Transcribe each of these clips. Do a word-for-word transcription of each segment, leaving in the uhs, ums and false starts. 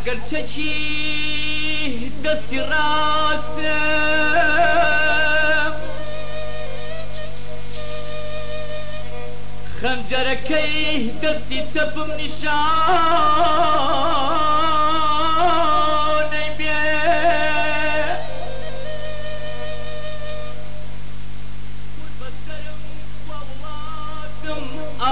ئەگەر چەکی دەستی ڕاستە خەنجەرەکەی دەستی چەپم نیشانەی بێ بەسەرم وا وڵاتم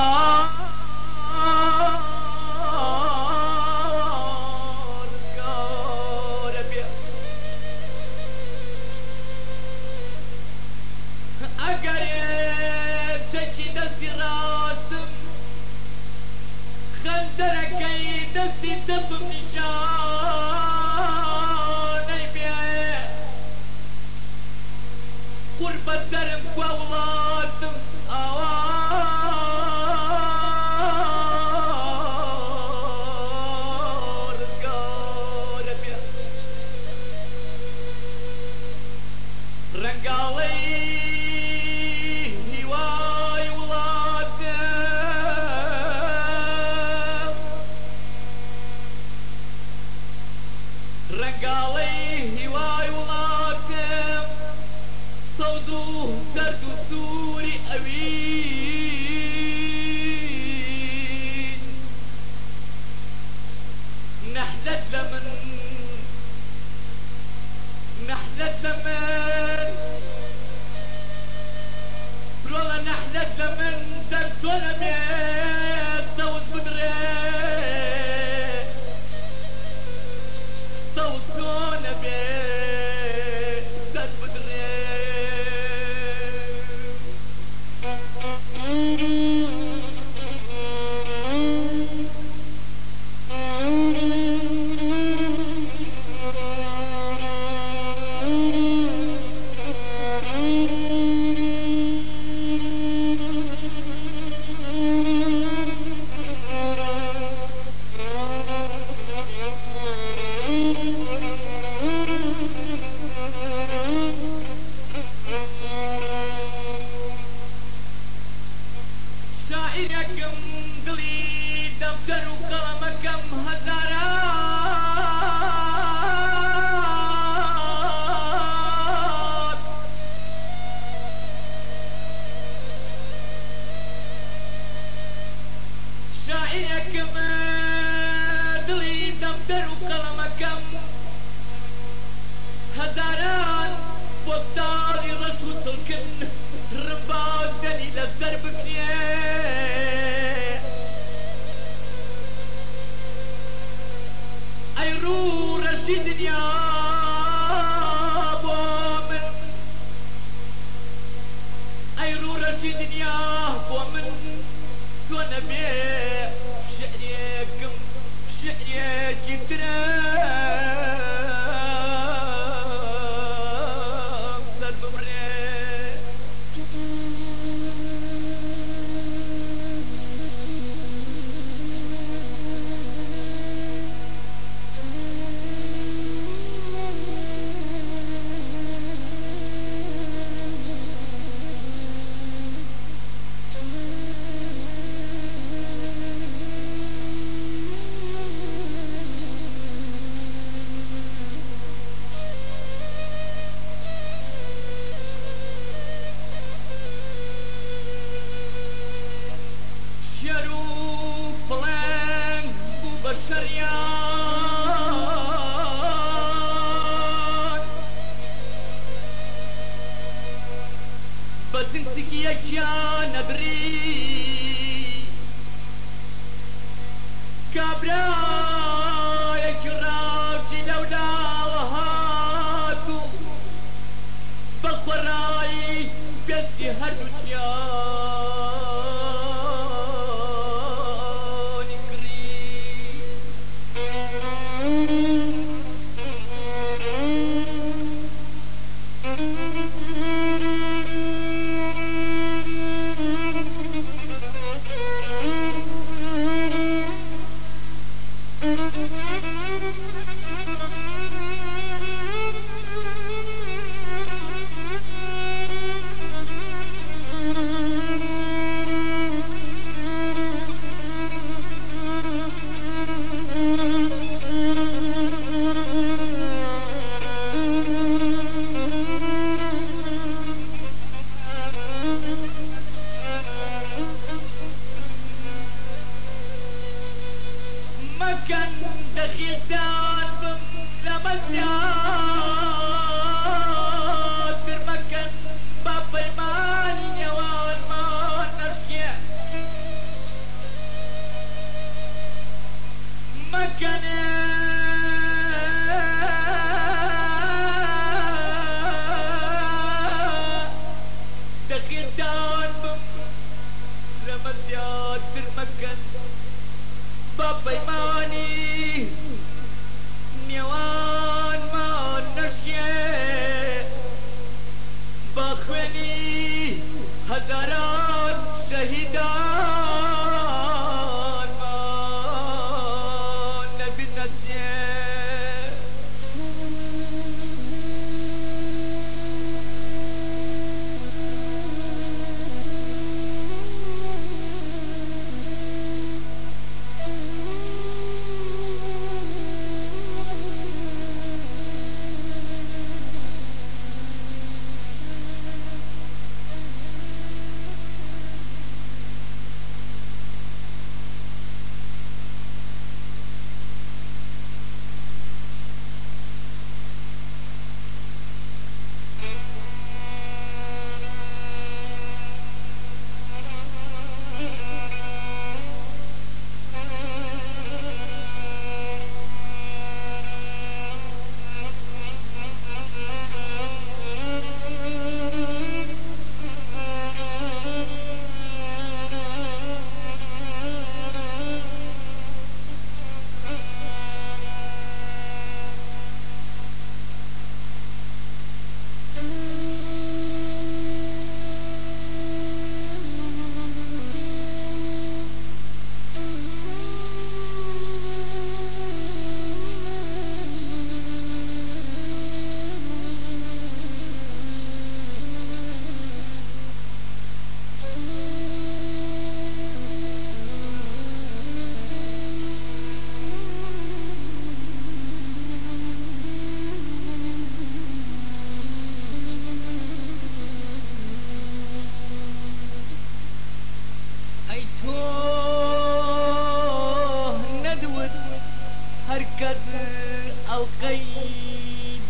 ئارزگارە بێ ئەگەر چەکی دەستی ڕاستم خەنجەرەکەی دەستی چەپم نیشانەی بێ قوربەت دەرم کوا وڵاتم ئارزگارە بێ ڕەنگاڵەی هیوای وڵاتم ڕەنگاڵەی هیوای وڵاتم سەود و سەرد و سووری ئەوین نەحلەت لە من نەحلەت لە من برۆڵە نەحلەت لە من سەر چۆنە بێ سەود بدرێ سەود چۆنە بێ سەر بدرێ شاعیرەکەم دڵی دەفتەر و قەڵەمەکەم هەزاران شاعیرەکەم دڵی دەفتەر و قەڵەمەکەم هەزاران پۆستاڵی ڕەش و چڵکن ڕباز دەنی لەسەر بکرێ ئەی ڕوو ڕەشی دنیا بۆ من ئەی ڕوو ڕەشی دنیا بۆ من چۆنە بێ شعرێکم شعرێکی ترم سەر ببڕێ بەزنسکیەکیان نەبری کابرایەکی ڕاوچی لەولاوە هات و بە خۆڕایی پێستی هەردووکیانی کڕی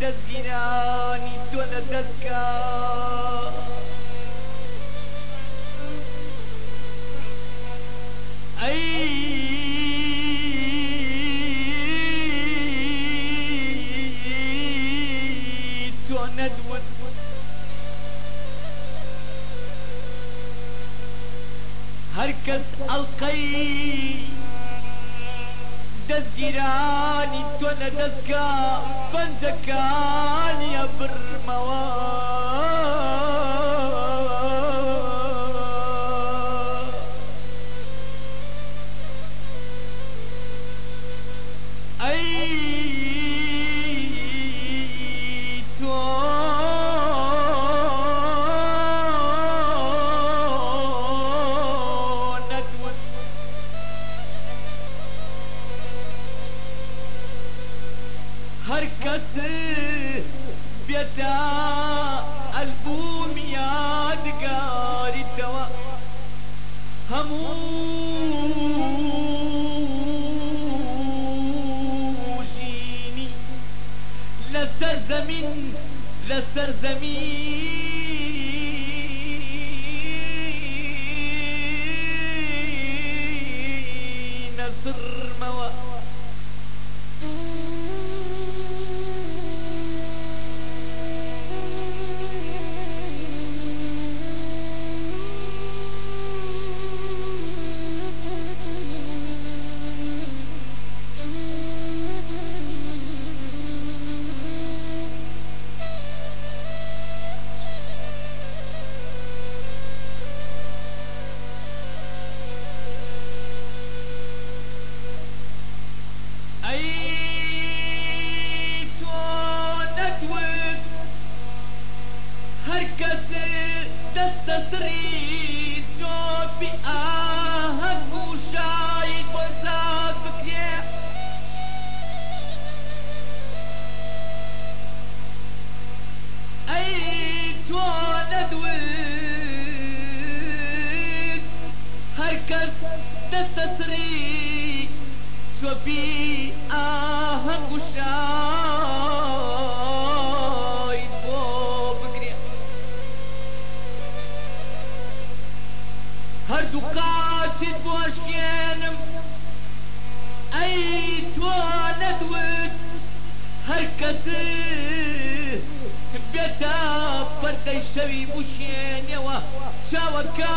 دەستگیرانی تۆ لە دەستکە ئەی تۆ نەدوت هەر کەس ئەڵقەی دەستگیرانی تۆ لە دەستکە پەنجەکانیە برمەوە بێتە ئەلبومی یادگاریتەوە هەموو ژینی لەسەر زەمین لەسەر زەمینە سڕمەوە تسري جود بآهن وشايد وزاد بكيه أي تولد ود هركز تسري جود بآهن وشايد وبكيه هردو قاتل بوشكينم أي توانا دوت هركز بيتا بردي شوي بوشين يوا شاوكا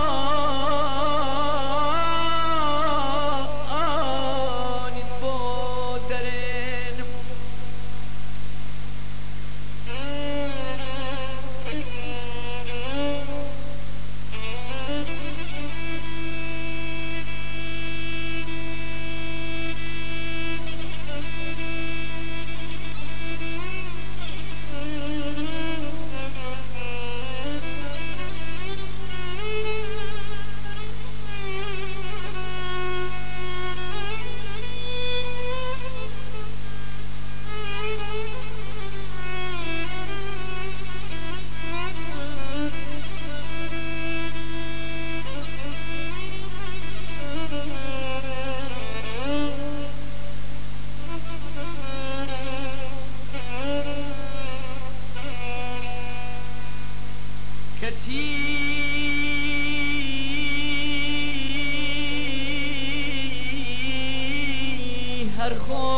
هر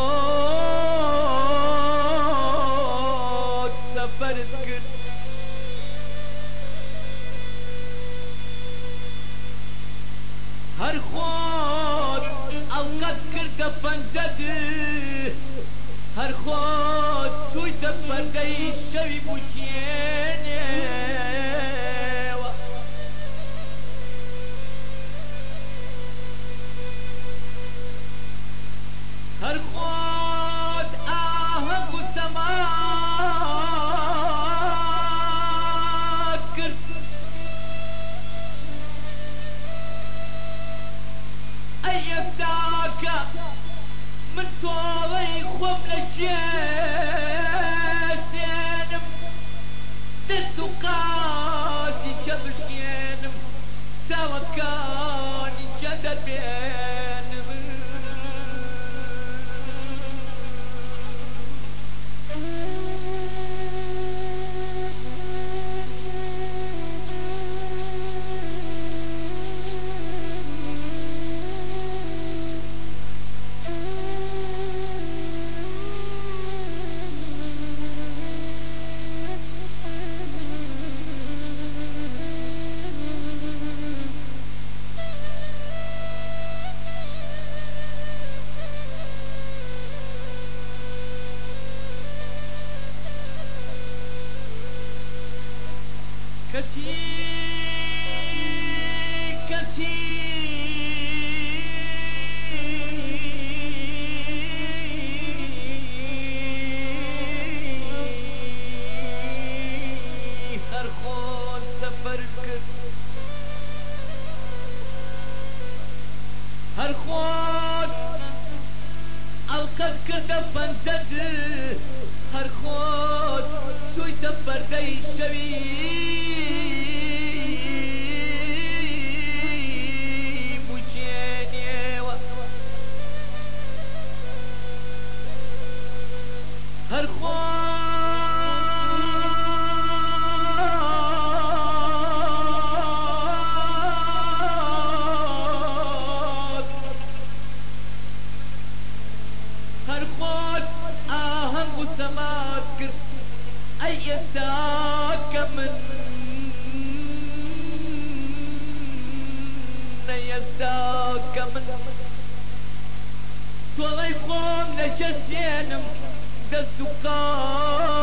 خود سفرت کرد هر خود اوقات کرد پنجد هر خود شوی تپردی شوی بوشینه هر خود آهنگ و سماک کرد ای افتاکا من طوڵی خۆم لە ژێر دێنم دەست و قا كتي كتي خرخوز سفر كر هرخوز القد كرد فانتد هرخوز شوي تفر دي الشبيب وجيني هرخوز هرخوز آهنگ و سماعت کرد ای استاک من ای استاک من طولي خوم لجسينم دستو قام